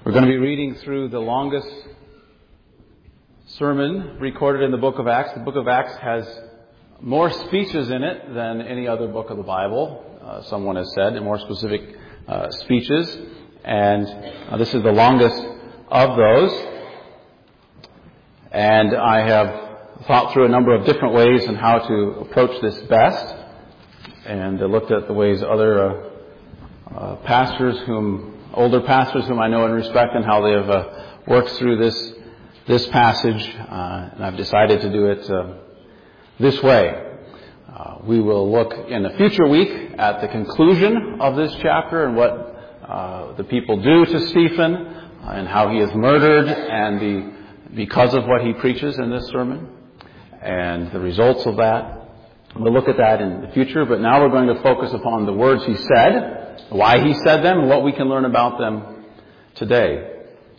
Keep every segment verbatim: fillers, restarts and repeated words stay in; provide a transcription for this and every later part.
We're going to be reading through the longest sermon recorded in the book of Acts. The book of Acts has more speeches in it than any other book of the Bible, uh, someone has said, and more specific uh, speeches. And uh, this is the longest of those. And I have thought through a number of different ways on how to approach this best. And uh, looked at the ways other uh, uh, pastors whom older pastors whom I know and respect and how they have uh, worked through this this passage, uh, and I've decided to do it uh, this way. Uh, we will look in a future week at the conclusion of this chapter and what uh, the people do to Stephen uh, and how he is murdered and the because of what he preaches in this sermon and the results of that. We'll look at that in the future, but now we're going to focus upon the words he said, why he said them, and what we can learn about them today.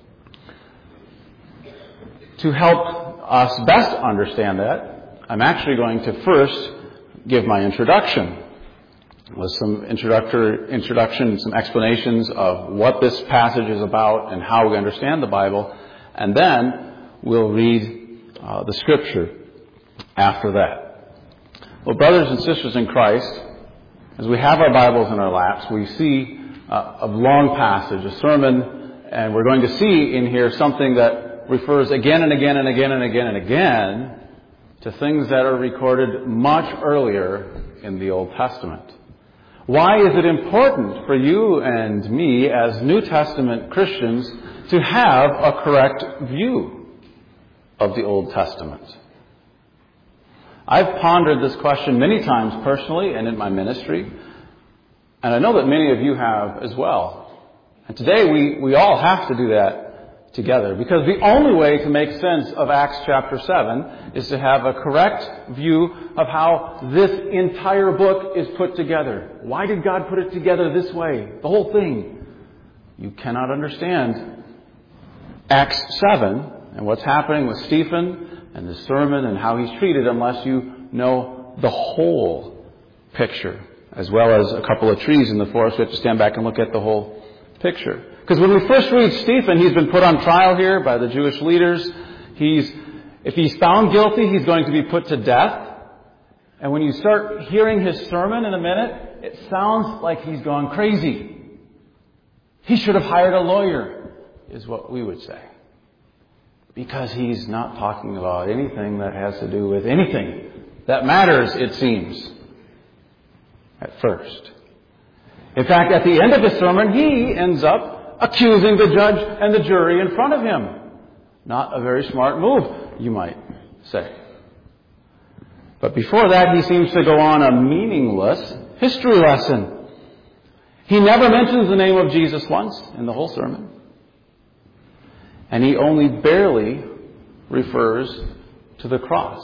To help us best understand that, I'm actually going to first give my introduction with some introductory introduction, some explanations of what this passage is about and how we understand the Bible, and then we'll read uh, the Scripture after that. Well, brothers and sisters in Christ, as we have our Bibles in our laps, we see uh, a long passage, a sermon, and we're going to see in here something that refers again and again and again and again and again to things that are recorded much earlier in the Old Testament. Why is it important for you and me as New Testament Christians to have a correct view of the Old Testament? I've pondered this question many times personally and in my ministry, and I know that many of you have as well. And today we, we all have to do that together, because the only way to make sense of Acts chapter seven is to have a correct view of how this entire book is put together. Why did God put it together this way? The whole thing. You cannot understand Acts seven and what's happening with Stephen and the sermon and how he's treated unless you know the whole picture, as well as a couple of trees in the forest. We have to stand back and look at the whole picture. Because when we first read Stephen, he's been put on trial here by the Jewish leaders. He's, if he's found guilty, he's going to be put to death. And when you start hearing his sermon in a minute, it sounds like he's gone crazy. He should have hired a lawyer, is what we would say. Because he's not talking about anything that has to do with anything that matters, it seems, at first. In fact, at the end of his sermon, he ends up accusing the judge and the jury in front of him. Not a very smart move, you might say. But before that, he seems to go on a meaningless history lesson. He never mentions the name of Jesus once in the whole sermon. And he only barely refers to the cross.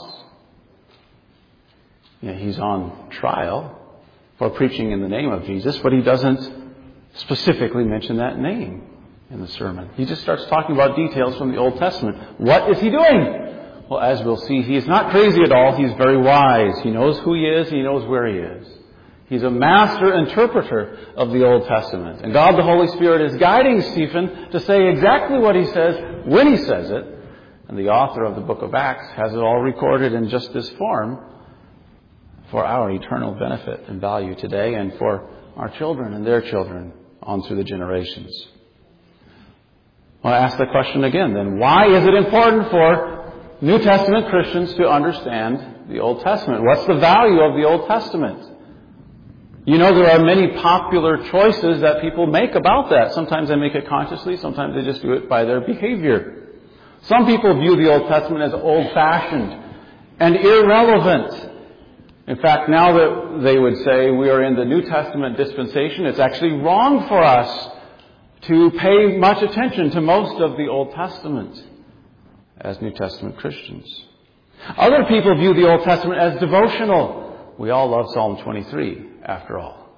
Yeah, he's on trial for preaching in the name of Jesus, but he doesn't specifically mention that name in the sermon. He just starts talking about details from the Old Testament. What is he doing? Well, as we'll see, he is not crazy at all. He's very wise. He knows who he is. He knows where he is. He's a master interpreter of the Old Testament. And God the Holy Spirit is guiding Stephen to say exactly what he says when he says it. And the author of the book of Acts has it all recorded in just this form for our eternal benefit and value today and for our children and their children on through the generations. I want to ask the question again then. Why is it important for New Testament Christians to understand the Old Testament? What's the value of the Old Testament? You know, there are many popular choices that people make about that. Sometimes they make it consciously. Sometimes they just do it by their behavior. Some people view the Old Testament as old-fashioned and irrelevant. In fact, now that they would say we are in the New Testament dispensation, it's actually wrong for us to pay much attention to most of the Old Testament as New Testament Christians. Other people view the Old Testament as devotional. We all love Psalm twenty-three, after all.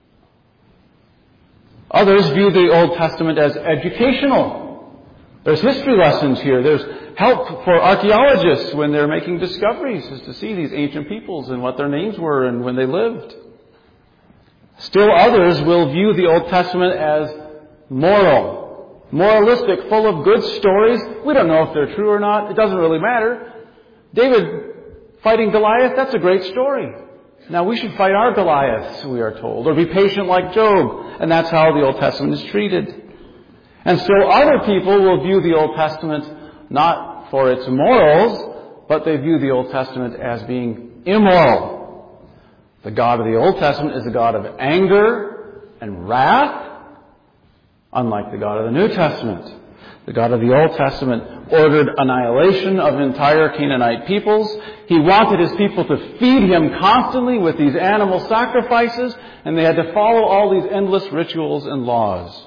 Others view the Old Testament as educational. There's history lessons here. There's help for archaeologists when they're making discoveries, is to see these ancient peoples and what their names were and when they lived. Still others will view the Old Testament as moral moralistic, full of good stories. We don't know if they're true or not. It doesn't really matter. David fighting Goliath, that's a great story. Now we should fight our Goliaths, we are told, or be patient like Job. And that's how the Old Testament is treated. And so other people will view the Old Testament not for its morals, but they view the Old Testament as being immoral. The God of the Old Testament is a God of anger and wrath, unlike the God of the New Testament. The God of the Old Testament ordered annihilation of entire Canaanite peoples. He wanted his people to feed him constantly with these animal sacrifices, and they had to follow all these endless rituals and laws.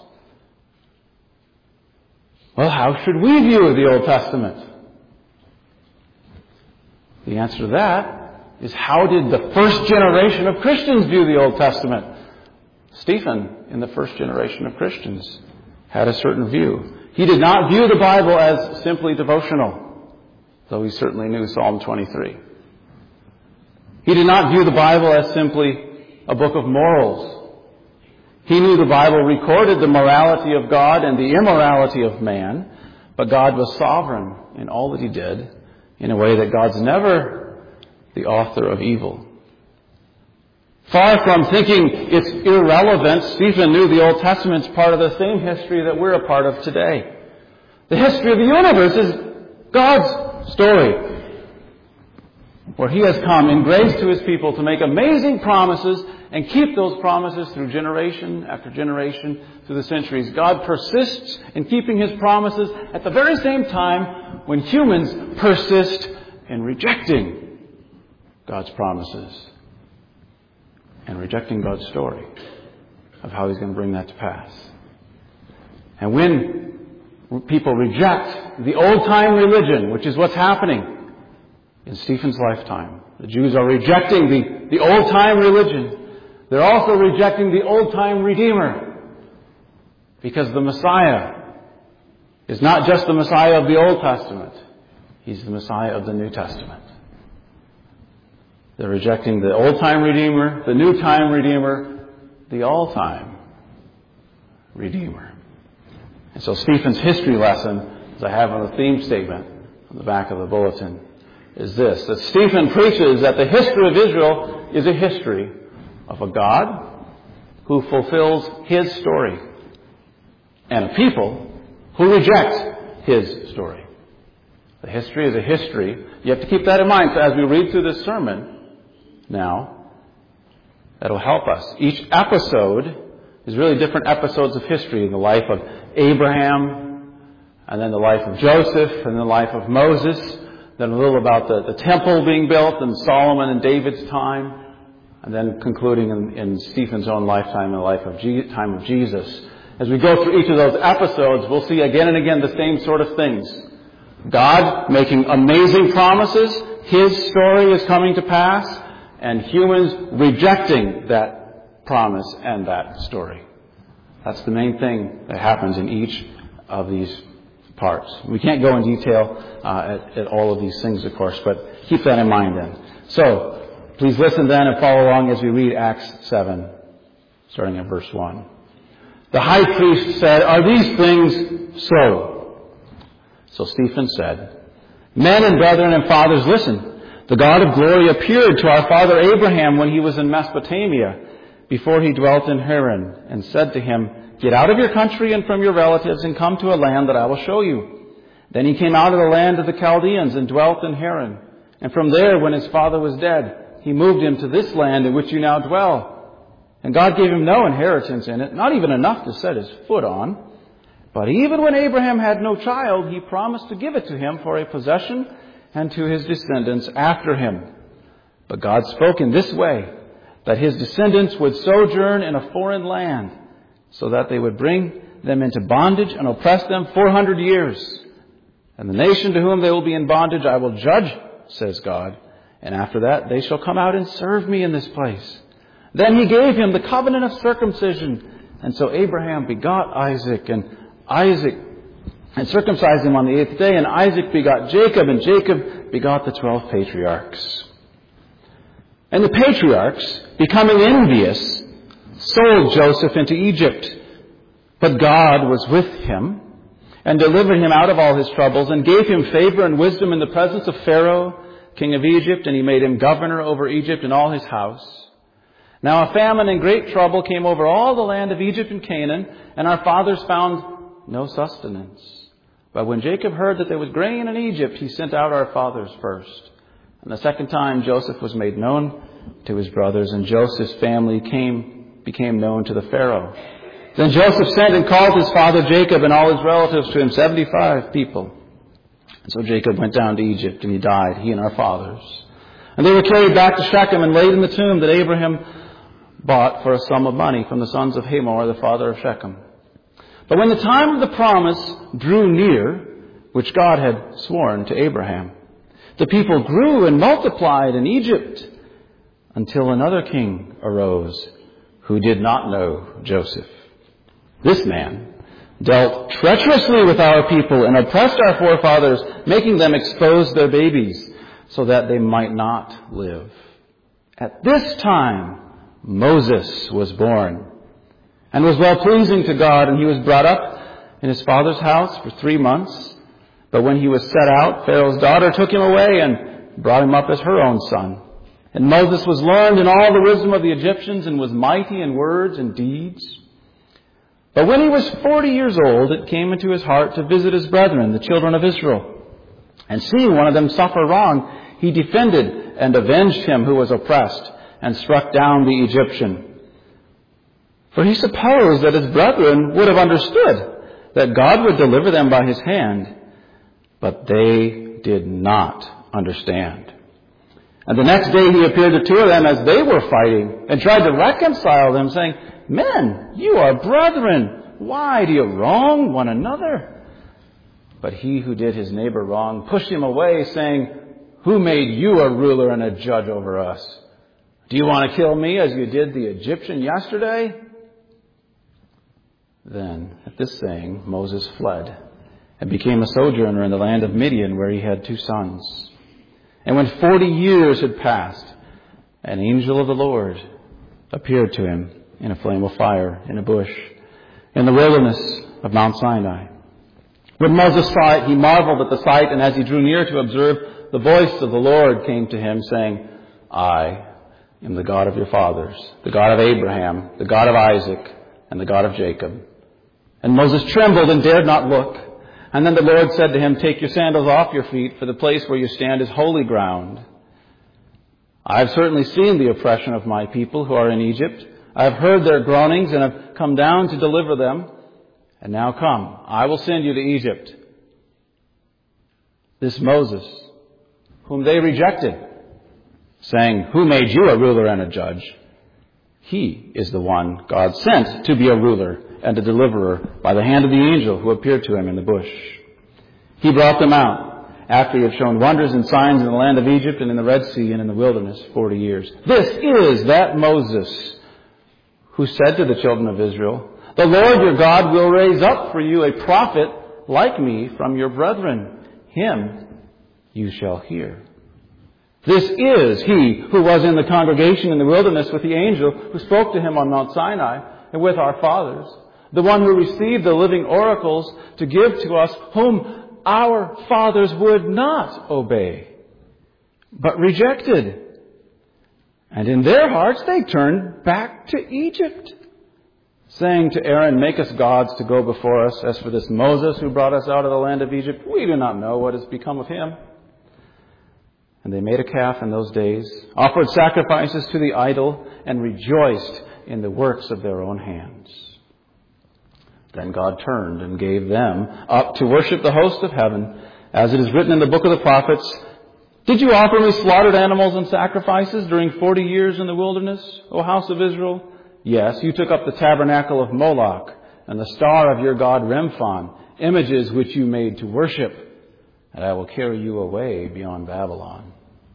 Well, how should we view the Old Testament? The answer to that is, how did the first generation of Christians view the Old Testament? Stephen, in the first generation of Christians, had a certain view. He did not view the Bible as simply devotional, though he certainly knew Psalm twenty-three. He did not view the Bible as simply a book of morals. He knew the Bible recorded the morality of God and the immorality of man, but God was sovereign in all that he did, in a way that God's never the author of evil. Far from thinking it's irrelevant, Stephen knew the Old Testament's part of the same history that we're a part of today. The history of the universe is God's story, where he has come in grace to his people to make amazing promises and keep those promises through generation after generation through the centuries. God persists in keeping his promises at the very same time when humans persist in rejecting God's promises and rejecting God's story of how he's going to bring that to pass. And when people reject the old-time religion, which is what's happening in Stephen's lifetime, the Jews are rejecting the, the old-time religion. They're also rejecting the old-time Redeemer, because the Messiah is not just the Messiah of the Old Testament. He's the Messiah of the New Testament. They're rejecting the old-time Redeemer, the new-time Redeemer, the all-time Redeemer. And so Stephen's history lesson, as I have on the theme statement on the back of the bulletin, is this: that Stephen preaches that the history of Israel is a history of a God who fulfills his story and a people who reject his story. The history is a history. You have to keep that in mind. So as we read through this sermon now, that'll help us. Each episode is really different episodes of history. The life of Abraham, and then the life of Joseph, and the life of Moses, then a little about the, the temple being built in Solomon and David's time, and then concluding in, in Stephen's own lifetime, in the life of Je- time of Jesus. As we go through each of those episodes, we'll see again and again the same sort of things. God making amazing promises, his story is coming to pass, and humans rejecting that promise and that story. That's the main thing that happens in each of these parts. We can't go in detail uh, at, at all of these things, of course, but keep that in mind then. So, please listen then and follow along as we read Acts seven, starting at verse one. The high priest said, "Are these things so?" So Stephen said, "Men and brethren and fathers, listen. The God of glory appeared to our father Abraham when he was in Mesopotamia, before he dwelt in Haran, and said to him, 'Get out of your country and from your relatives and come to a land that I will show you.' Then he came out of the land of the Chaldeans and dwelt in Haran. And from there, when his father was dead, he moved him to this land in which you now dwell. And God gave him no inheritance in it, not even enough to set his foot on. But even when Abraham had no child, he promised to give it to him for a possession and to his descendants after him. But God spoke in this way, that his descendants would sojourn in a foreign land, so that they would bring them into bondage and oppress them four hundred years. And the nation to whom they will be in bondage I will judge, says God. And after that they shall come out and serve me in this place. Then he gave him the covenant of circumcision. And so Abraham begot Isaac, and Isaac and circumcised him on the eighth day. And Isaac begot Jacob, and Jacob begot the twelve patriarchs. And the patriarchs, becoming envious, sold Joseph into Egypt. But God was with him and delivered him out of all his troubles, and gave him favor and wisdom in the presence of Pharaoh, king of Egypt, and he made him governor over Egypt and all his house. Now a famine and great trouble came over all the land of Egypt and Canaan, and our fathers found no sustenance. But when Jacob heard that there was grain in Egypt, he sent out our fathers first. And the second time Joseph was made known to his brothers, and Joseph's family came became known to the Pharaoh. Then Joseph sent and called his father Jacob and all his relatives to him, seventy-five people. And so Jacob went down to Egypt, and he died, he and our fathers. And they were carried back to Shechem and laid in the tomb that Abraham bought for a sum of money from the sons of Hamor, the father of Shechem. But when the time of the promise drew near, which God had sworn to Abraham, the people grew and multiplied in Egypt until another king arose who did not know Joseph. This man dealt treacherously with our people and oppressed our forefathers, making them expose their babies so that they might not live. At this time, Moses was born and was well-pleasing to God, and he was brought up in his father's house for three months. But when he was set out, Pharaoh's daughter took him away and brought him up as her own son. And Moses was learned in all the wisdom of the Egyptians and was mighty in words and deeds. But when he was forty years old, it came into his heart to visit his brethren, the children of Israel. And seeing one of them suffer wrong, he defended and avenged him who was oppressed, and struck down the Egyptian. For he supposed that his brethren would have understood that God would deliver them by his hand. But they did not understand. And the next day he appeared to two of them as they were fighting, and tried to reconcile them, saying, Men, you are brethren. Why do you wrong one another? But he who did his neighbor wrong pushed him away, saying, Who made you a ruler and a judge over us? Do you want to kill me as you did the Egyptian yesterday? Then, at this saying, Moses fled and became a sojourner in the land of Midian, where he had two sons. And when forty years had passed, an angel of the Lord appeared to him in a flame of fire in a bush in the wilderness of Mount Sinai. When Moses saw it, he marveled at the sight, and as he drew near to observe, the voice of the Lord came to him, saying, I am the God of your fathers, the God of Abraham, the God of Isaac, and the God of Jacob. And Moses trembled and dared not look. And then the Lord said to him, Take your sandals off your feet, for the place where you stand is holy ground. I have certainly seen the oppression of my people who are in Egypt. I have heard their groanings and have come down to deliver them. And now come, I will send you to Egypt. This Moses, whom they rejected, saying, Who made you a ruler and a judge? He is the one God sent to be a ruler and a deliverer by the hand of the angel who appeared to him in the bush. He brought them out after he had shown wonders and signs in the land of Egypt and in the Red Sea and in the wilderness forty years. This is that Moses who said to the children of Israel, The Lord your God will raise up for you a prophet like me from your brethren. Him you shall hear. This is he who was in the congregation in the wilderness with the angel who spoke to him on Mount Sinai and with our fathers, the one who received the living oracles to give to us, whom our fathers would not obey, but rejected. And in their hearts they turned back to Egypt, saying to Aaron, Make us gods to go before us. As for this Moses who brought us out of the land of Egypt, we do not know what has become of him. And they made a calf in those days, offered sacrifices to the idol, and rejoiced in the works of their own hands. Then God turned and gave them up to worship the host of heaven, as it is written in the book of the prophets, Did you offer me slaughtered animals and sacrifices during forty years in the wilderness, O house of Israel? Yes, you took up the tabernacle of Moloch and the star of your god Remphan, images which you made to worship. And I will carry you away beyond Babylon.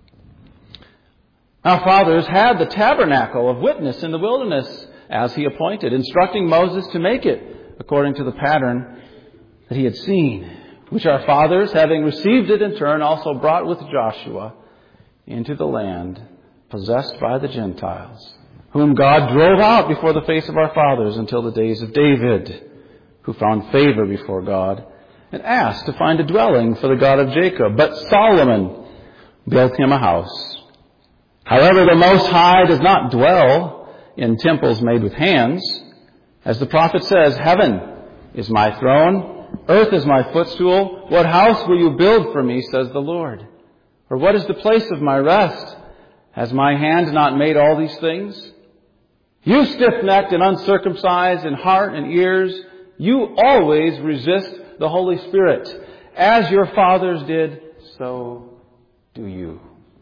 Our fathers had the tabernacle of witness in the wilderness, as he appointed, instructing Moses to make it according to the pattern that he had seen, which our fathers, having received it in turn, also brought with Joshua into the land possessed by the Gentiles, whom God drove out before the face of our fathers until the days of David, who found favor before God and asked to find a dwelling for the God of Jacob. But Solomon built him a house. However, the Most High does not dwell in temples made with hands. As the prophet says, heaven is my throne, earth is my footstool. What house will you build for me, says the Lord? Or what is the place of my rest? Has my hand not made all these things? You stiff-necked and uncircumcised in heart and ears, you always resist the Holy Spirit. As your fathers did, so do you.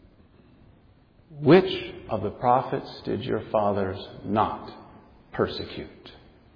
Which of the prophets did your fathers not persecute?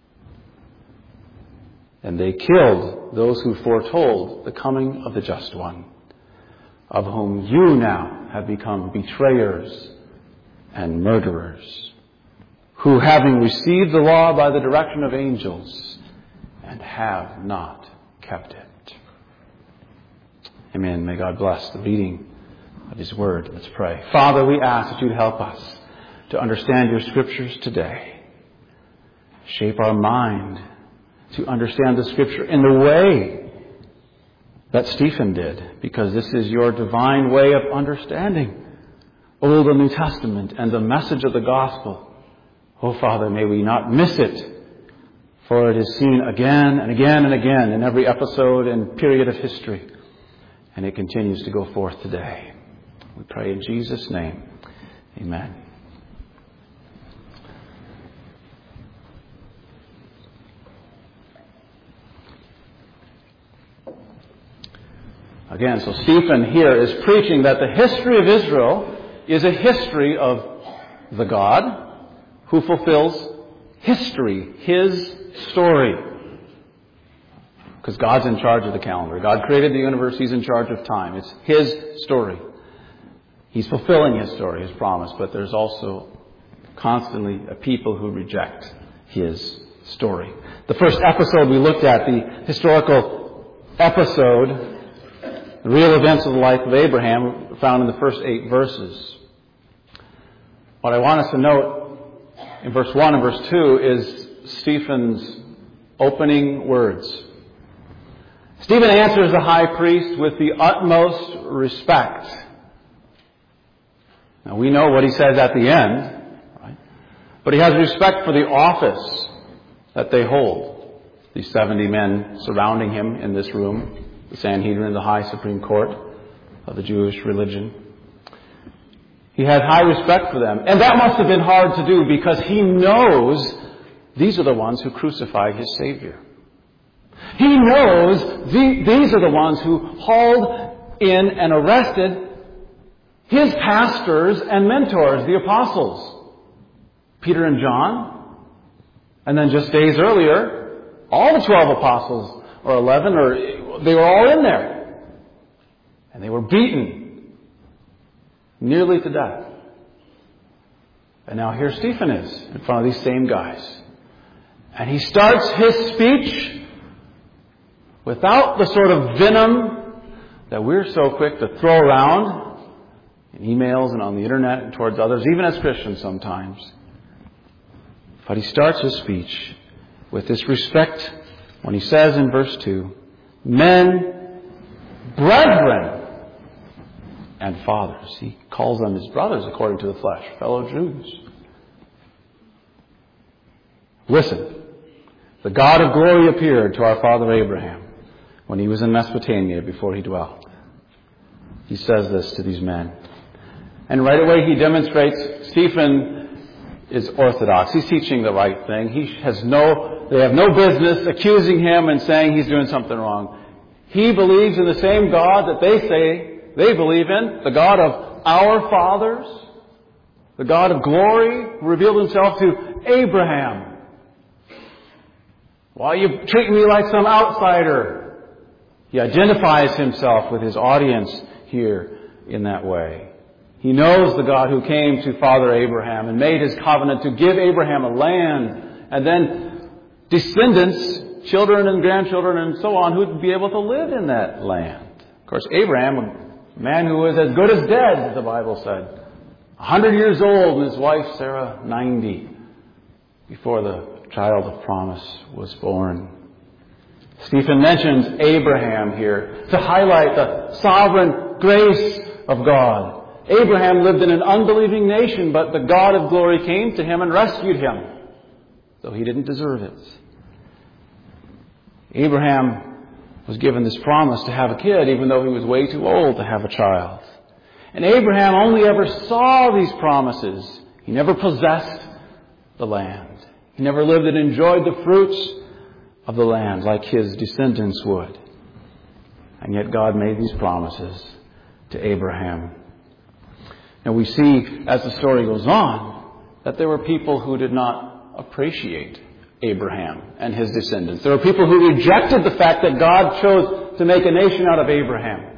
And they killed those who foretold the coming of the Just One, of whom you now have become betrayers and murderers, who, having received the law by the direction of angels, and have not kept it. Amen. May God bless the reading of His Word. Let's pray. Father, we ask that You'd help us to understand Your Scriptures today. Shape our mind to understand the Scripture in the way that Stephen did, because this is Your divine way of understanding Old and New Testament and the message of the gospel. Oh, Father, may we not miss it, for it is seen again and again and again in every episode and period of history, and it continues to go forth today. We pray in Jesus' name. Amen. Again, so Stephen here is preaching that the history of Israel is a history of the God who fulfills history, His story. Because God's in charge of the calendar. God created the universe. He's in charge of time. It's His story. He's fulfilling His story, His promise. But there's also constantly a people who reject His story. The first episode we looked at, the historical episode, the real events of the life of Abraham, found in the first eight verses. What I want us to note in verse one and verse two is Stephen's opening words. Stephen answers the high priest with the utmost respect. Now we know what he says at the end, right? But he has respect for the office that they hold. These seventy men surrounding him in this room, the Sanhedrin, the high Supreme Court of the Jewish religion. He has high respect for them. And that must have been hard to do because he knows these are the ones who crucified his Savior. He knows the, these are the ones who hauled in and arrested his pastors and mentors, the apostles, Peter and John. And then just days earlier, all the twelve apostles, or eleven, or they were all in there. And they were beaten nearly to death. And now here Stephen is in front of these same guys. And he starts his speech without the sort of venom that we're so quick to throw around in emails and on the internet and towards others, even as Christians sometimes. But he starts his speech with this respect when he says in verse two, men, brethren, and fathers. He calls them his brothers according to the flesh, fellow Jews. Listen, the God of glory appeared to our father Abraham when he was in Mesopotamia before he dwelt. He says this to these men. And right away he demonstrates Stephen is orthodox. He's teaching the right thing. He has no, they have no business accusing him and saying he's doing something wrong. He believes in the same God that they say they believe in, the God of our fathers, the God of glory, who revealed himself to Abraham. Why are you treating me like some outsider? He identifies himself with his audience here in that way. He knows the God who came to Father Abraham and made his covenant to give Abraham a land, and then descendants, children and grandchildren and so on, who would be able to live in that land. Of course, Abraham, a man who was as good as dead, the Bible said, a hundred years old, and his wife Sarah ninety, before the child of promise was born. Stephen mentions Abraham here to highlight the sovereign grace of God. Abraham lived in an unbelieving nation, but the God of glory came to him and rescued him, though he didn't deserve it. Abraham was given this promise to have a kid, even though he was way too old to have a child. And Abraham only ever saw these promises. He never possessed the land. He never lived and enjoyed the fruits of the land like his descendants would. And yet God made these promises to Abraham. And we see, as the story goes on, that there were people who did not appreciate Abraham and his descendants. There were people who rejected the fact that God chose to make a nation out of Abraham.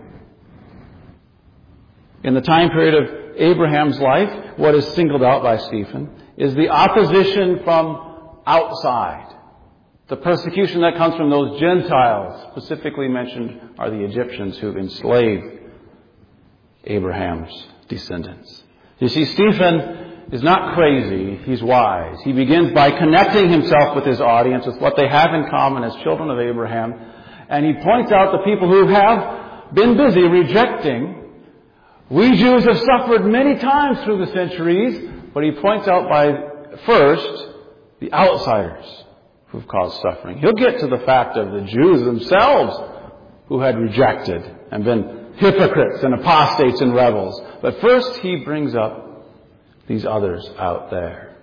In the time period of Abraham's life, what is singled out by Stephen is the opposition from outside. The persecution that comes from those Gentiles, specifically mentioned are the Egyptians who enslaved Abraham's descendants. You see, Stephen is not crazy, he's wise. He begins by connecting himself with his audience, with what they have in common as children of Abraham, and he points out the people who have been busy rejecting. We Jews have suffered many times through the centuries, but he points out by first the outsiders who've caused suffering. He'll get to the fact of the Jews themselves who had rejected and been hypocrites and apostates and rebels. But first he brings up these others out there.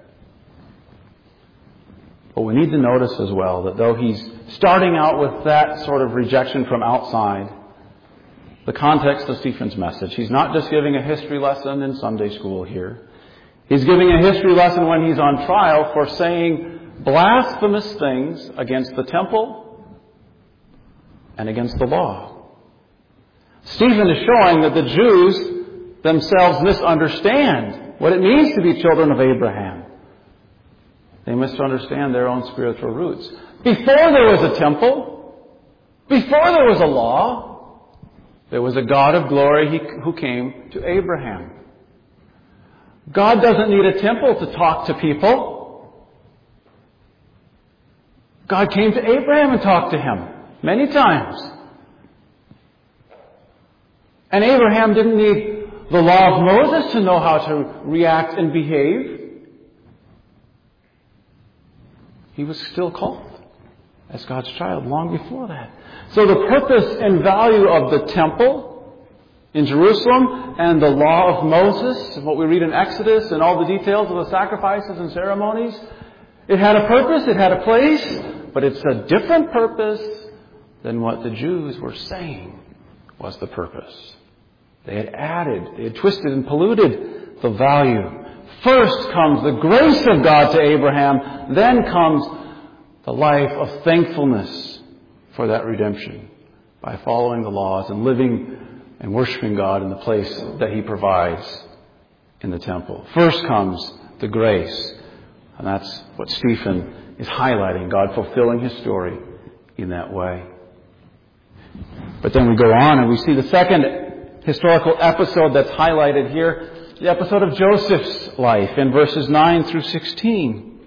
But we need to notice as well that though he's starting out with that sort of rejection from outside, the context of Stephen's message, he's not just giving a history lesson in Sunday school here. He's giving a history lesson when he's on trial for saying blasphemous things against the temple and against the law. Stephen is showing that the Jews themselves misunderstand what it means to be children of Abraham. They misunderstand their own spiritual roots. Before there was a temple, before there was a law, there was a God of glory who came to Abraham. God doesn't need a temple to talk to people. God came to Abraham and talked to him many times. And Abraham didn't need the law of Moses to know how to react and behave. He was still called as God's child long before that. So the purpose and value of the temple in Jerusalem and the law of Moses, and what we read in Exodus and all the details of the sacrifices and ceremonies, it had a purpose, it had a place, but it's a different purpose than what the Jews were saying was the purpose. They had added, they had twisted and polluted the value. First comes the grace of God to Abraham, then comes the life of thankfulness for that redemption by following the laws and living and worshiping God in the place that He provides in the temple. First comes the grace, and that's what Stephen is highlighting, God fulfilling His story in that way. But then we go on and we see the second historical episode that's highlighted here, the episode of Joseph's life in verses nine through sixteen.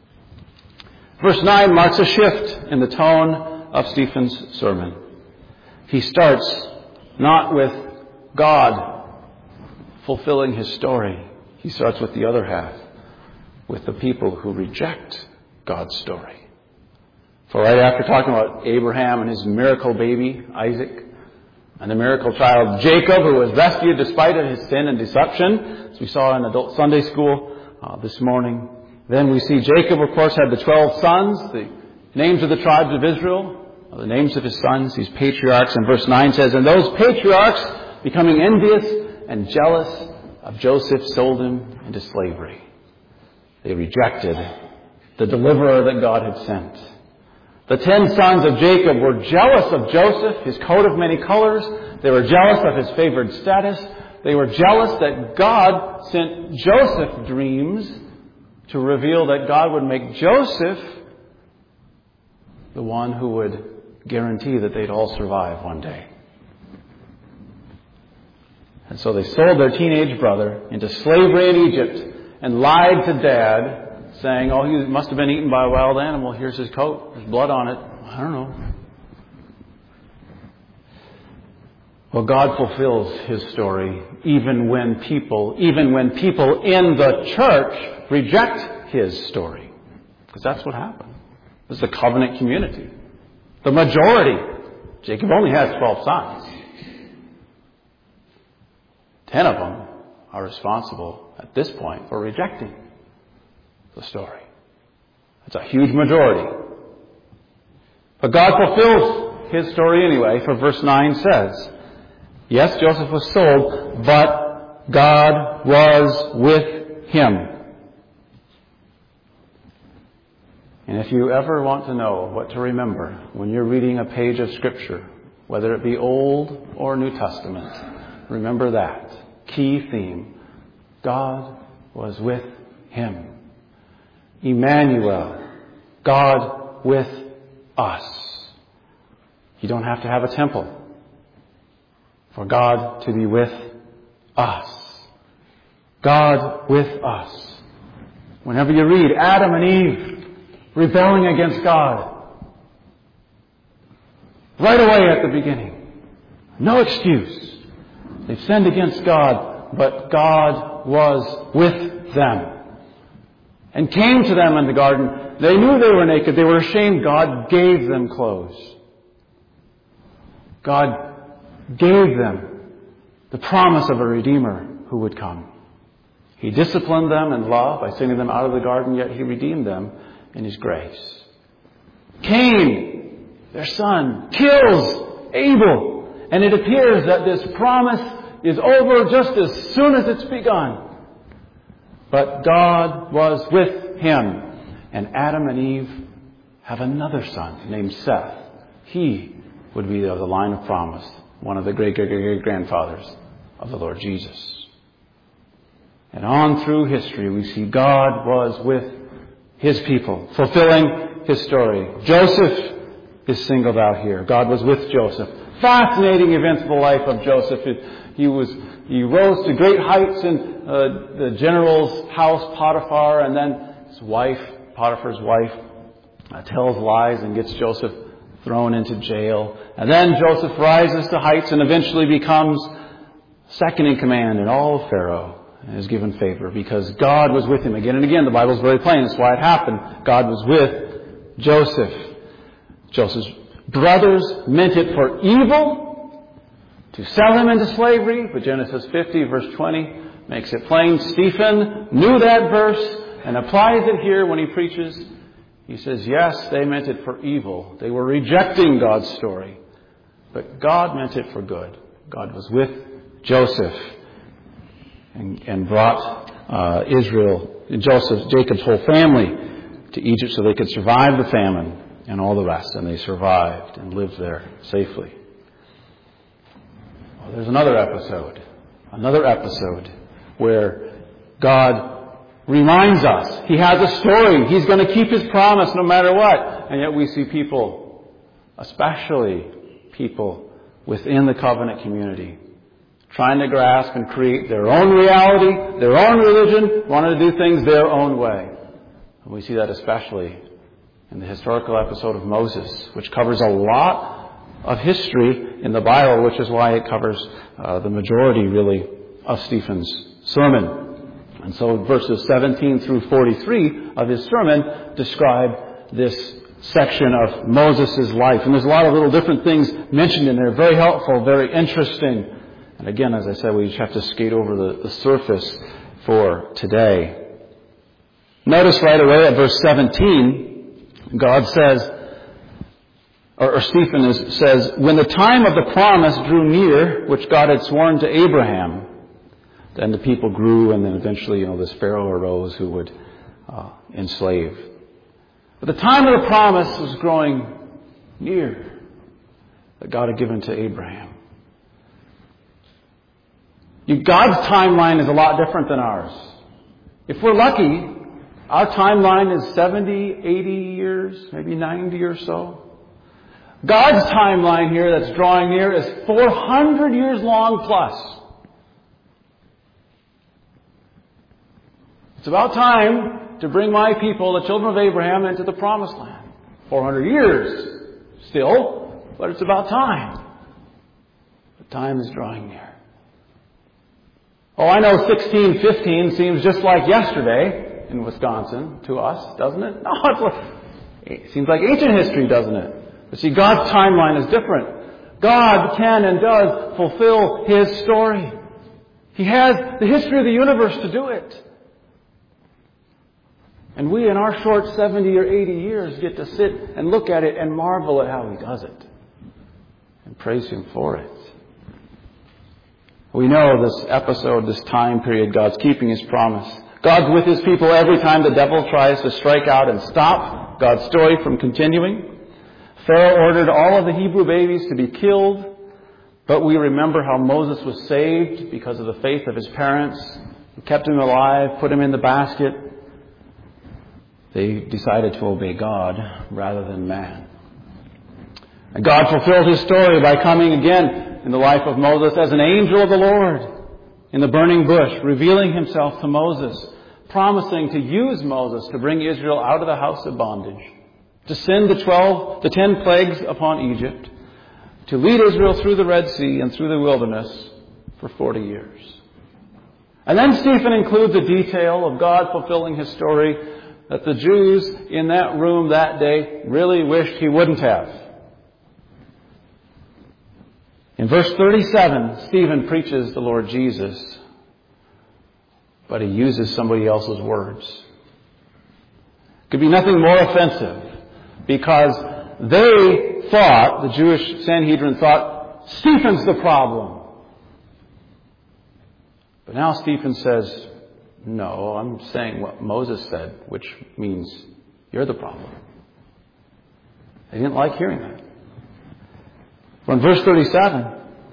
Verse nine marks a shift in the tone of Stephen's sermon. He starts not with God fulfilling His story. He starts with the other half, with the people who reject God's story. For right after talking about Abraham and his miracle baby, Isaac, and the miracle child Jacob, who was rescued despite of his sin and deception, as we saw in adult Sunday school uh, this morning. Then we see Jacob, of course, had the twelve sons, the names of the tribes of Israel, the names of his sons, these patriarchs. And verse nine says, and those patriarchs, becoming envious and jealous of Joseph, sold him into slavery. They rejected the deliverer that God had sent. The ten sons of Jacob were jealous of Joseph, his coat of many colors. They were jealous of his favored status. They were jealous that God sent Joseph dreams to reveal that God would make Joseph the one who would guarantee that they'd all survive one day. And so they sold their teenage brother into slavery in Egypt and lied to Dad, saying, oh, he must have been eaten by a wild animal. Here's his coat. There's blood on it. I don't know. Well, God fulfills His story even when people, even when people in the church reject His story. Because that's what happened. This is the covenant community. The majority. Jacob only has twelve sons. Ten of them are responsible at this point for rejecting the story. It's a huge majority. But God fulfills His story anyway, for verse nine says, yes, Joseph was sold, but God was with him. And if you ever want to know what to remember when you're reading a page of Scripture, whether it be Old or New Testament, remember that key theme. God was with him. Emmanuel, God with us. You don't have to have a temple for God to be with us. God with us. Whenever you read Adam and Eve rebelling against God, right away at the beginning, no excuse. They've sinned against God, but God was with them and came to them in the garden. They knew they were naked. They were ashamed. God gave them clothes. God gave them the promise of a Redeemer who would come. He disciplined them in love by sending them out of the garden, yet He redeemed them in His grace. Cain, their son, kills Abel. And it appears that this promise is over just as soon as it's begun. But God was with him. And Adam and Eve have another son named Seth. He would be of the line of promise, one of the great-great-great-grandfathers of the Lord Jesus. And on through history, we see God was with His people, fulfilling His story. Joseph is singled out here. God was with Joseph. Fascinating events of the life of Joseph. He was he rose to great heights in uh, the general's house, Potiphar, and then his wife, Potiphar's wife, uh, tells lies and gets Joseph thrown into jail. And then Joseph rises to heights and eventually becomes second in command in all of Pharaoh and is given favor because God was with him. Again and again, the Bible's very plain. That's why it happened. God was with Joseph. Joseph's brothers meant it for evil to sell him into slavery, but Genesis fifty, verse twenty, makes it plain. Stephen knew that verse and applies it here when he preaches. He says, yes, they meant it for evil. They were rejecting God's story. But God meant it for good. God was with Joseph and, and brought uh, Israel, Joseph, Jacob's whole family to Egypt so they could survive the famine and all the rest. And they survived and lived there safely. Well, there's another episode, another episode where God reminds us He has a story. He's going to keep His promise no matter what. And yet we see people, especially people within the covenant community, trying to grasp and create their own reality, their own religion, wanting to do things their own way. And we see that especially in the historical episode of Moses, which covers a lot of history in the Bible, which is why it covers uh, the majority, really, of Stephen's sermon. And so verses seventeen through forty-three of his sermon describe this section of Moses' life. And there's a lot of little different things mentioned in there. Very helpful, very interesting. And again, as I said, we just have to skate over the, the surface for today. Notice right away at verse seventeen, God says, or, or Stephen is, says, when the time of the promise drew near, which God had sworn to Abraham, then the people grew, and then eventually, you know, this Pharaoh arose who would uh, enslave. But the time of the promise was growing near that God had given to Abraham. You, God's timeline is a lot different than ours. If we're lucky, our timeline is seventy, eighty years, maybe ninety or so. God's timeline here that's drawing near is four hundred years long plus. It's about time to bring my people, the children of Abraham, into the promised land. four hundred years still, but it's about time. The time is drawing near. Oh, I know sixteen fifteen seems just like yesterday in Wisconsin to us, doesn't it? No, it's like, it seems like ancient history, doesn't it? But see, God's timeline is different. God can and does fulfill His story. He has the history of the universe to do it. And we, in our short seventy or eighty years, get to sit and look at it and marvel at how He does it. And praise Him for it. We know this episode, this time period, God's keeping His promise. God's with His people every time the devil tries to strike out and stop God's story from continuing. Pharaoh ordered all of the Hebrew babies to be killed. But we remember how Moses was saved because of the faith of his parents. He kept him alive, put him in the basket. They decided to obey God rather than man. And God fulfilled His story by coming again in the life of Moses as an angel of the Lord in the burning bush, revealing Himself to Moses, promising to use Moses to bring Israel out of the house of bondage, to send the twelve, the ten plagues upon Egypt, to lead Israel through the Red Sea and through the wilderness for forty years. And then Stephen includes a detail of God fulfilling His story that the Jews in that room that day really wished He wouldn't have. In verse thirty-seven, Stephen preaches the Lord Jesus, but he uses somebody else's words. Could be nothing more offensive, because they thought, the Jewish Sanhedrin thought, Stephen's the problem. But now Stephen says, no, I'm saying what Moses said, which means you're the problem. They didn't like hearing that. Well, in verse thirty-seven,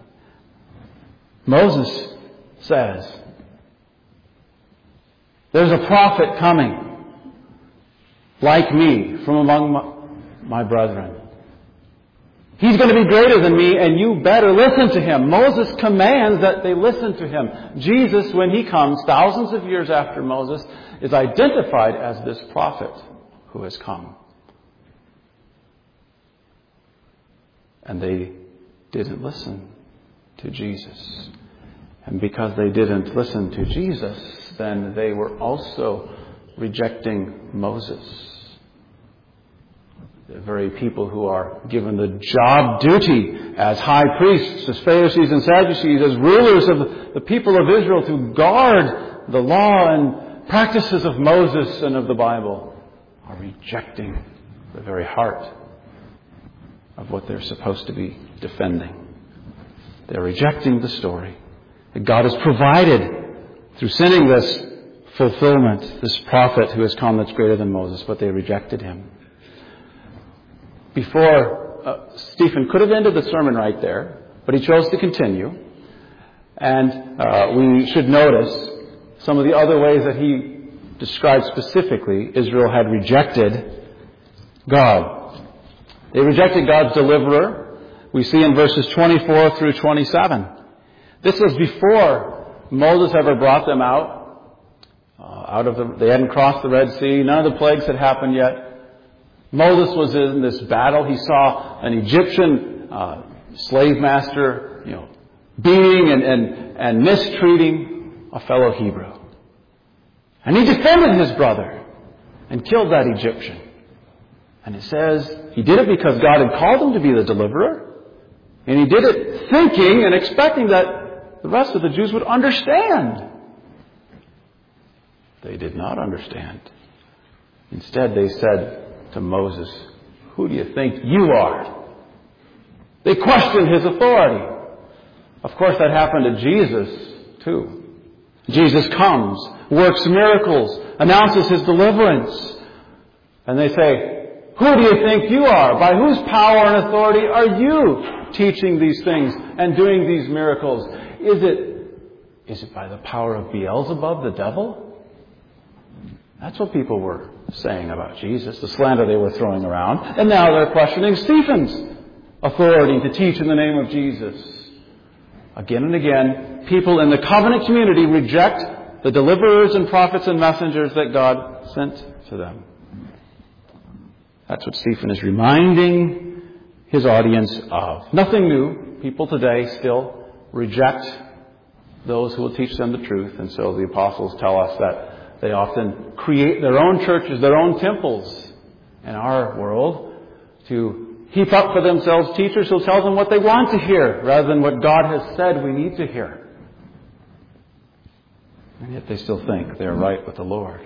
Moses says, there's a prophet coming like me from among my, my brethren. He's going to be greater than me, and you better listen to him. Moses commands that they listen to him. Jesus, when he comes, thousands of years after Moses, is identified as this prophet who has come. And they didn't listen to Jesus. And because they didn't listen to Jesus, then they were also rejecting Moses. The very people who are given the job duty as high priests, as Pharisees and Sadducees, as rulers of the people of Israel to guard the law and practices of Moses and of the Bible, are rejecting the very heart of what they're supposed to be defending. They're rejecting the story that God has provided through sending this fulfillment, this prophet who has come that's greater than Moses, but they rejected him. Before, uh, Stephen could have ended the sermon right there, but he chose to continue. And uh, we should notice some of the other ways that he described specifically Israel had rejected God. They rejected God's deliverer. We see in verses twenty-four through twenty-seven. This was before Moses ever brought them out. Uh, out of the, they hadn't crossed the Red Sea. None of the plagues had happened yet. Moses was in this battle. He saw an Egyptian uh, slave master, you know, beating and, and, and mistreating a fellow Hebrew. And he defended his brother and killed that Egyptian. And it says he did it because God had called him to be the deliverer. And he did it thinking and expecting that the rest of the Jews would understand. They did not understand. Instead, they said to Moses, "Who do you think you are?" They questioned his authority. Of course, that happened to Jesus, too. Jesus comes, works miracles, announces his deliverance. And they say, "Who do you think you are? By whose power and authority are you teaching these things and doing these miracles? Is it, is it by the power of Beelzebub, the devil?" That's what people were saying about Jesus, the slander they were throwing around. And now they're questioning Stephen's authority to teach in the name of Jesus. Again and again, people in the covenant community reject the deliverers and prophets and messengers that God sent to them. That's what Stephen is reminding his audience of. Nothing new. People today still reject those who will teach them the truth. And so the apostles tell us that they often create their own churches, their own temples in our world to heap up for themselves teachers who tell them what they want to hear rather than what God has said we need to hear. And yet they still think they're right with the Lord.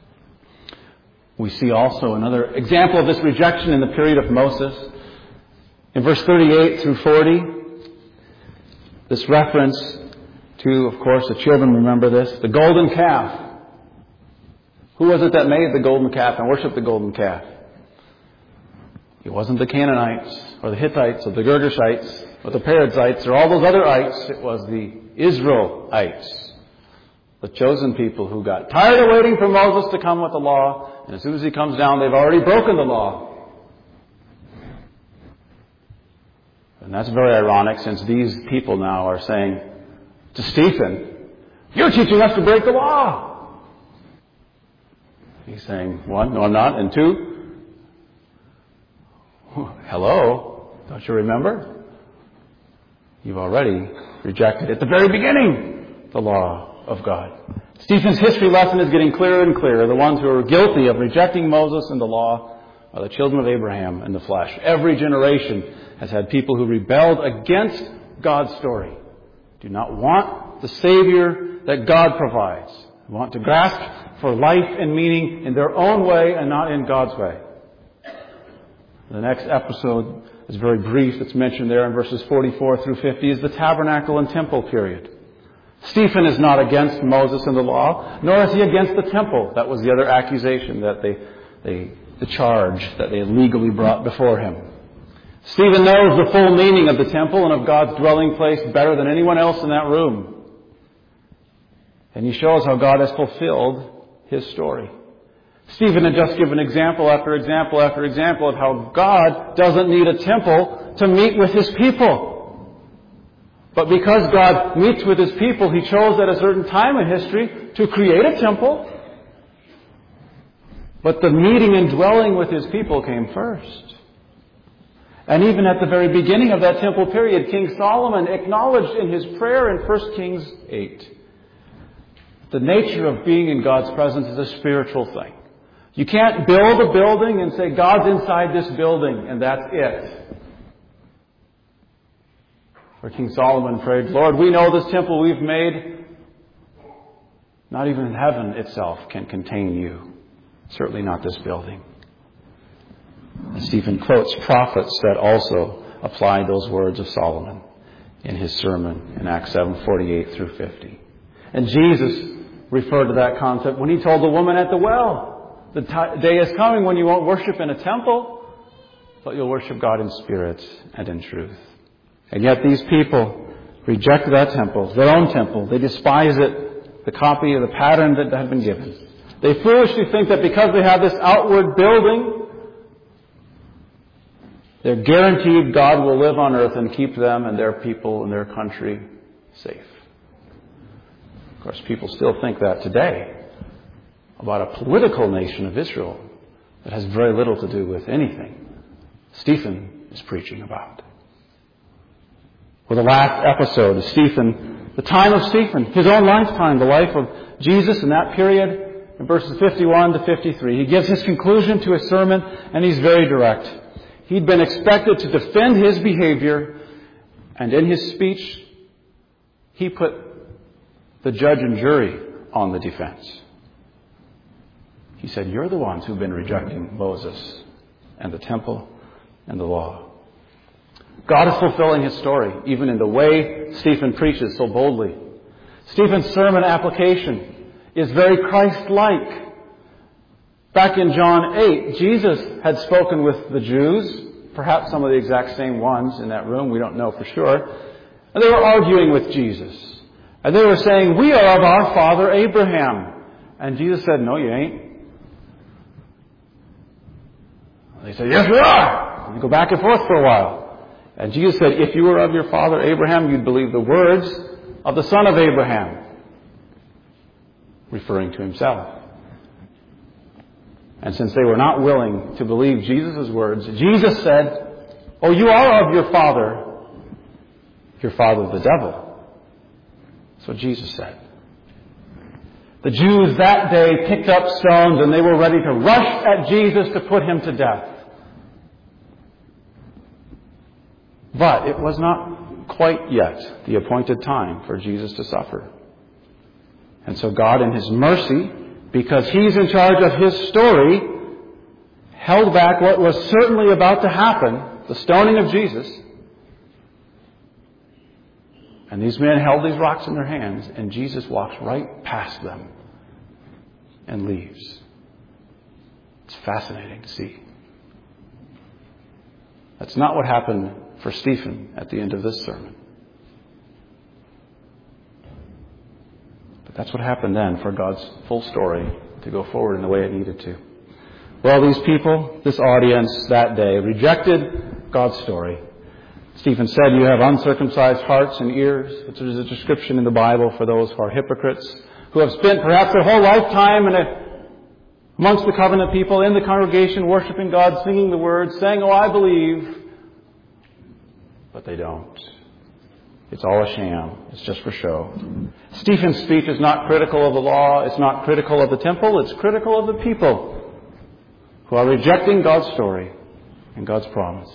We see also another example of this rejection in the period of Moses. In verse thirty-eight through forty, this reference to, of course, the children remember this, the golden calf. Who was it that made the golden calf and worshipped the golden calf? It wasn't the Canaanites or the Hittites or the Girgashites or the Perizzites or all those other ites. It was the Israelites, the chosen people who got tired of waiting for Moses to come with the law. And as soon as he comes down, they've already broken the law. And that's very ironic, since these people now are saying to Stephen, "You're teaching us to break the law." He's saying, one, no I'm not, and two, hello, don't you remember? You've already rejected at the very beginning the law of God. Stephen's history lesson is getting clearer and clearer. The ones who are guilty of rejecting Moses and the law are the children of Abraham in the flesh. Every generation has had people who rebelled against God's story, do not want the Savior that God provides, want to grasp for life and meaning in their own way and not in God's way. The next episode is very brief. It's mentioned there in verses forty-four through fifty is the tabernacle and temple period. Stephen is not against Moses and the law, nor is he against the temple. That was the other accusation that they, they the charge that they legally brought before him. Stephen knows the full meaning of the temple and of God's dwelling place better than anyone else in that room. And he shows how God has fulfilled his story. Stephen had just given example after example after example of how God doesn't need a temple to meet with his people. But because God meets with his people, he chose at a certain time in history to create a temple. But the meeting and dwelling with his people came first. And even at the very beginning of that temple period, King Solomon acknowledged in his prayer in First Kings eight, the nature of being in God's presence is a spiritual thing. You can't build a building and say, God's inside this building, and that's it. For King Solomon prayed, Lord, we know this temple we've made, not even heaven itself can contain you. Certainly not this building. And Stephen quotes prophets that also apply those words of Solomon in his sermon in Acts seven forty-eight through fifty. And Jesus referred to that concept when he told the woman at the well, the t- day is coming when you won't worship in a temple, but you'll worship God in spirit and in truth. And yet these people reject that temple, their own temple. They despise it, the copy of the pattern that had been given. They foolishly think that because they have this outward building, they're guaranteed God will live on earth and keep them and their people and their country safe. Of course, people still think that today about a political nation of Israel that has very little to do with anything Stephen is preaching about. Well, the last episode of Stephen, the time of Stephen, his own lifetime, the life of Jesus in that period, in verses fifty-one to fifty-three. He gives his conclusion to his sermon, and he's very direct. He'd been expected to defend his behavior, and in his speech, he put the judge and jury on the defense. He said, you're the ones who've been rejecting Moses and the temple and the law. God is fulfilling his story, even in the way Stephen preaches so boldly. Stephen's sermon application is very Christ-like. Back in John eight, Jesus had spoken with the Jews, perhaps some of the exact same ones in that room, we don't know for sure. And they were arguing with Jesus. And they were saying, we are of our father Abraham. And Jesus said, no, you ain't. And they said, yes, we are. And they go back and forth for a while. And Jesus said, if you were of your father Abraham, you'd believe the words of the son of Abraham, referring to himself. And since they were not willing to believe Jesus' words, Jesus said, oh, you are of your father, your father the devil. That's what Jesus said. The Jews that day picked up stones and they were ready to rush at Jesus to put him to death. But it was not quite yet the appointed time for Jesus to suffer. And so God, in His mercy, because He's in charge of His story, held back what was certainly about to happen, the stoning of Jesus. And these men held these rocks in their hands, and Jesus walks right past them and leaves. It's fascinating to see. That's not what happened for Stephen at the end of this sermon. But that's what happened then for God's full story to go forward in the way it needed to. Well, these people, this audience that day, rejected God's story. Stephen said, "You have uncircumcised hearts and ears," which is a description in the Bible for those who are hypocrites, who have spent perhaps their whole lifetime in a, amongst the covenant people, in the congregation, worshiping God, singing the words, saying, "Oh, I believe," but they don't. It's all a sham. It's just for show. Stephen's speech is not critical of the law. It's not critical of the temple. It's critical of the people who are rejecting God's story and God's promise.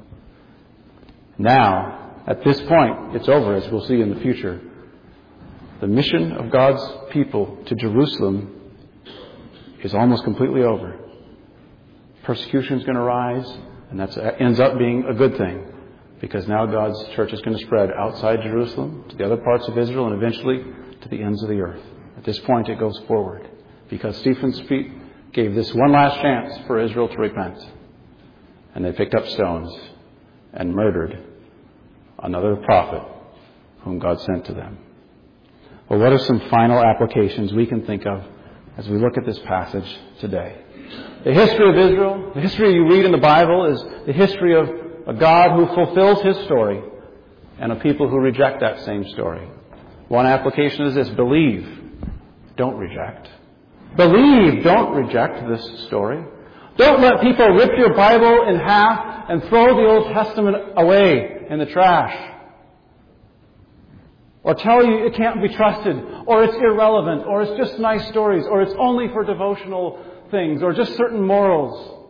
Now, at this point, it's over, as we'll see in the future. The mission of God's people to Jerusalem is almost completely over. Persecution is going to rise, and that ends up being a good thing, because now God's church is going to spread outside Jerusalem to the other parts of Israel and eventually to the ends of the earth. At this point, it goes forward, because Stephen's feet gave this one last chance for Israel to repent. And they picked up stones and murdered another prophet whom God sent to them. Well, what are some final applications we can think of as we look at this passage today? The history of Israel, the history you read in the Bible, is the history of a God who fulfills His story and a people who reject that same story. One application is this: believe, don't reject. Believe, don't reject this story. Don't let people rip your Bible in half and throw the Old Testament away in the trash. Or tell you it can't be trusted, or it's irrelevant, or it's just nice stories, or it's only for devotional things, or just certain morals.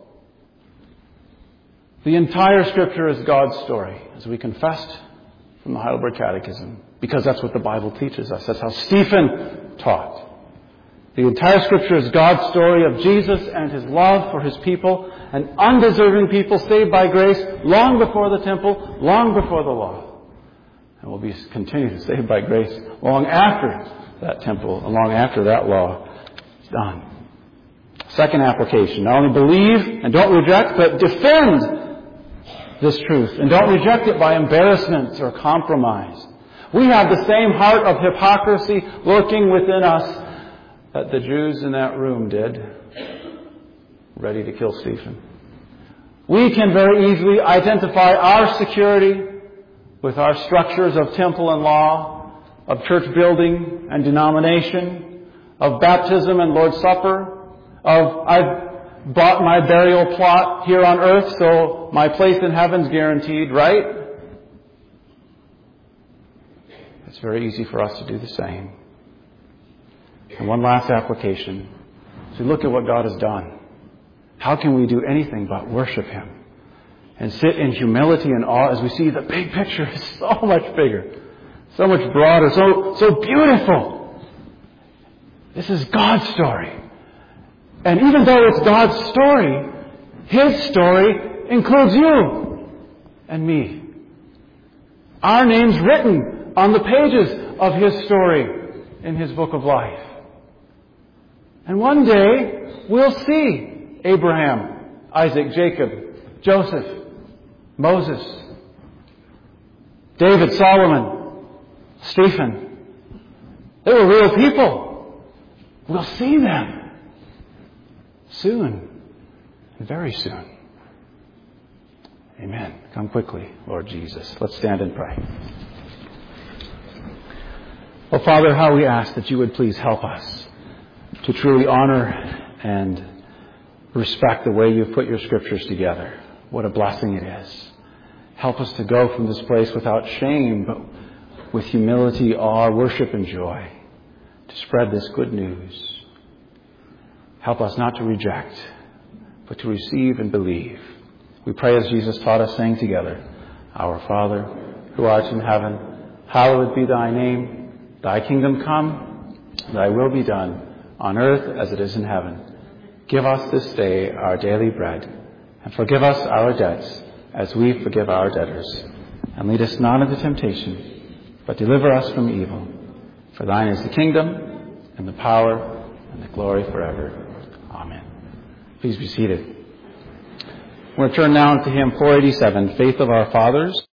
The entire Scripture is God's story, as we confessed from the Heidelberg Catechism, because that's what the Bible teaches us. That's how Stephen taught. The entire Scripture is God's story of Jesus and His love for His people, an undeserving people saved by grace long before the temple, long before the law. And will be continue to saved by grace long after that temple and long after that law is done. Second application: not only believe and don't reject, but defend this truth and don't reject it by embarrassment or compromise. We have the same heart of hypocrisy lurking within us that the Jews in that room did, ready to kill Stephen. We can very easily identify our security with our structures of temple and law, of church building and denomination, of baptism and Lord's Supper, of I've bought my burial plot here on earth, so my place in heaven's guaranteed, right? It's very easy for us to do the same. And one last application. As we look at what God has done, how can we do anything but worship Him and sit in humility and awe as we see the big picture is so much bigger, so much broader, so, so beautiful. This is God's story. And even though it's God's story, His story includes you and me. Our name's written on the pages of His story in His book of life. And one day, we'll see Abraham, Isaac, Jacob, Joseph, Moses, David, Solomon, Stephen. They were real people. We'll see them soon, very soon. Amen. Come quickly, Lord Jesus. Let's stand and pray. Oh, Father, how we ask that you would please help us to truly honor and respect the way you've put your Scriptures together. What a blessing it is. Help us to go from this place without shame, but with humility, awe, worship, and joy to spread this good news. Help us not to reject, but to receive and believe. We pray as Jesus taught us, saying together, Our Father, who art in heaven, hallowed be thy name. Thy kingdom come, thy will be done, on earth as it is in heaven. Give us this day our daily bread, and forgive us our debts as we forgive our debtors. And lead us not into temptation, but deliver us from evil. For thine is the kingdom, and the power, and the glory forever. Amen. Please be seated. We're going to turn now to hymn four eighty-seven, Faith of Our Fathers.